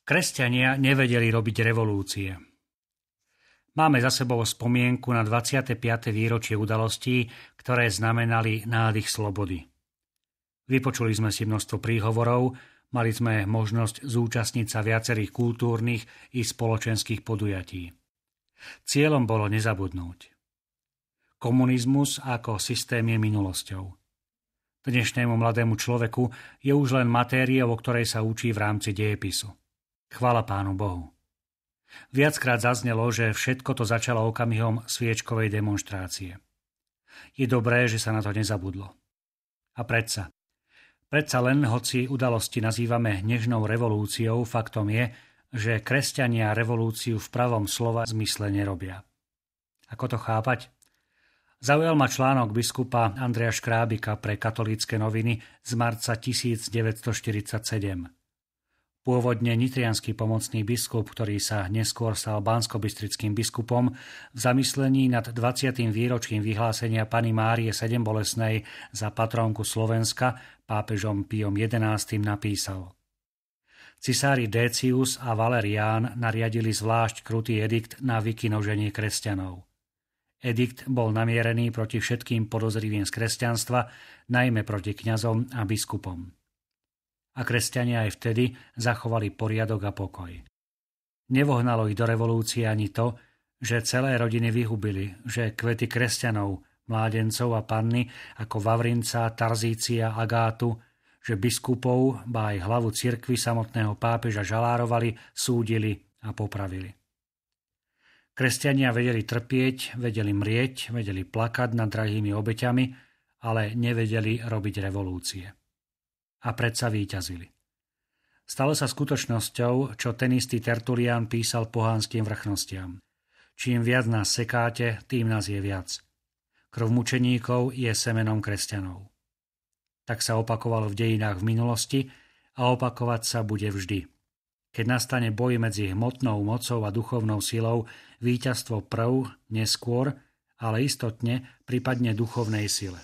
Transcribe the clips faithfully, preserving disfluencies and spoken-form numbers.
Kresťania nevedeli robiť revolúcie. Máme za sebou spomienku na dvadsiate piate výročie udalostí, ktoré znamenali nádych slobody. Vypočuli sme si množstvo príhovorov, mali sme možnosť zúčastniť sa viacerých kultúrnych i spoločenských podujatí. Cieľom bolo nezabudnúť. Komunizmus ako systém je minulosťou. Dnešnému mladému človeku je už len mátériou, o ktorej sa učí v rámci dejepisu. Chvála Pánu Bohu. Viackrát zaznelo, že všetko to začalo okamihom sviečkovej demonštrácie. Je dobré, že sa na to nezabudlo. A predsa. Predsa len, hoci udalosti nazývame nežnou revolúciou, faktom je, že kresťania revolúciu v pravom slova zmysle nerobia. Ako to chápať? Zaujal ma článok biskupa Andreja Škrábika pre Katolícke noviny z marca tisícdeväťstoštyridsaťsedem. Pôvodne nitriansky pomocný biskup, ktorý sa neskôr stal banskobystrickým biskupom, v zamyslení nad dvadsiatym výročím vyhlásenia Panny Márie Sedembolestnej za patrónku Slovenska pápežom Piom jedenásty napísal: Cisári Décius a Valerián nariadili zvlášť krutý edikt na vykinoženie kresťanov. Edikt bol namierený proti všetkým podozrivým z kresťanstva, najmä proti kňazom a biskupom. A kresťania aj vtedy zachovali poriadok a pokoj. Nevohnalo ich do revolúcie ani to, že celé rodiny vyhubili, že kvety kresťanov, mládencov a panny ako Vavrinca, Tarzícia, Agátu, že biskupov, ba aj hlavu cirkvi samotného pápeža žalárovali, súdili a popravili. Kresťania vedeli trpieť, vedeli mrieť, vedeli plakať nad drahými obeťami, ale nevedeli robiť revolúcie. A predsa víťazili. Stalo sa skutočnosťou, čo ten istý Tertulián písal pohánskym vrchnostiam. Čím viac nás sekáte, tým nás je viac. Krv mučeníkov je semenom kresťanov. Tak sa opakovalo v dejinách v minulosti a opakovať sa bude vždy. Keď nastane boj medzi hmotnou mocou a duchovnou silou, víťazstvo prv, neskôr, ale istotne pripadne duchovnej sile.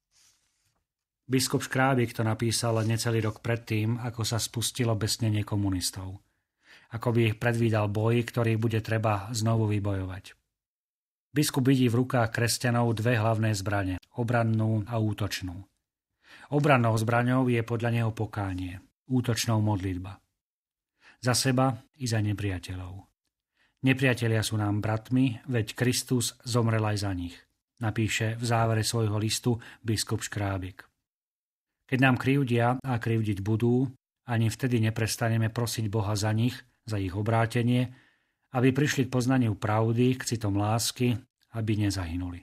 Biskup Škrábik to napísal necelý rok predtým, ako sa spustilo besnenie komunistov. Ako by predvídal boj, ktorý bude treba znovu vybojovať. Biskup vidí v rukách kresťanov dve hlavné zbrane, obrannú a útočnú. Obrannou zbraňou je podľa neho pokánie, útočnou modlitba. Za seba i za nepriateľov. Nepriatelia sú nám bratmi, veď Kristus zomrel aj za nich, napíše v závere svojho listu biskup Škrábik. Keď nám krivdia a krivdiť budú, ani vtedy neprestaneme prosiť Boha za nich, za ich obrátenie, aby prišli k poznaniu pravdy, k citom lásky, aby nezahynuli.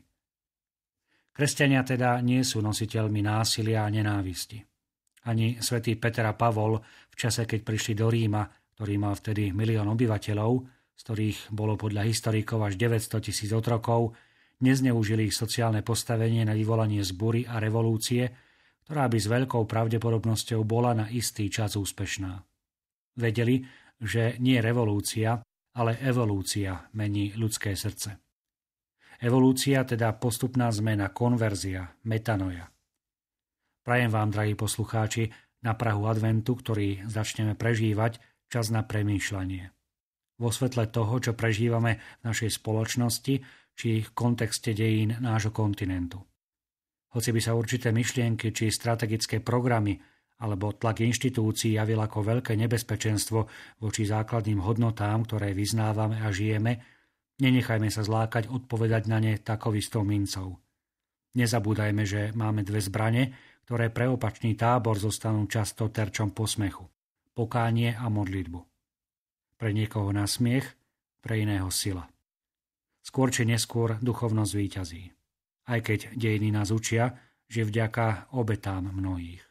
Kresťania teda nie sú nositeľmi násilia a nenávisti. Ani svätý Peter a Pavol v čase, keď prišli do Ríma, ktorý mal vtedy milión obyvateľov, z ktorých bolo podľa historikov až deväťsto tisíc otrokov, nezneužili ich sociálne postavenie na vyvolanie zbúry a revolúcie, ktorá by s veľkou pravdepodobnosťou bola na istý čas úspešná. Vedeli, že nie revolúcia, ale evolúcia mení ľudské srdce. Evolúcia, teda postupná zmena, konverzia, metanoja. Prajem vám, drahí poslucháči, na prahu adventu, ktorý začneme prežívať, čas na premýšľanie. Vo svetle toho, čo prežívame v našej spoločnosti, či v kontexte dejín nášho kontinentu. Hoci by sa určité myšlienky či strategické programy alebo tlak inštitúcií javil ako veľké nebezpečenstvo voči základným hodnotám, ktoré vyznávame a žijeme, nenechajme sa zlákať odpovedať na ne takou istou mincov. Nezabúdajme, že máme dve zbrane, ktoré pre opačný tábor zostanú často terčom posmechu. Pokánie a modlitbu. Pre niekoho nasmiech, pre iného sila. Skôr či neskôr duchovnosť víťazí. Aj keď dejiny nás učia, že vďaka obetám mnohých.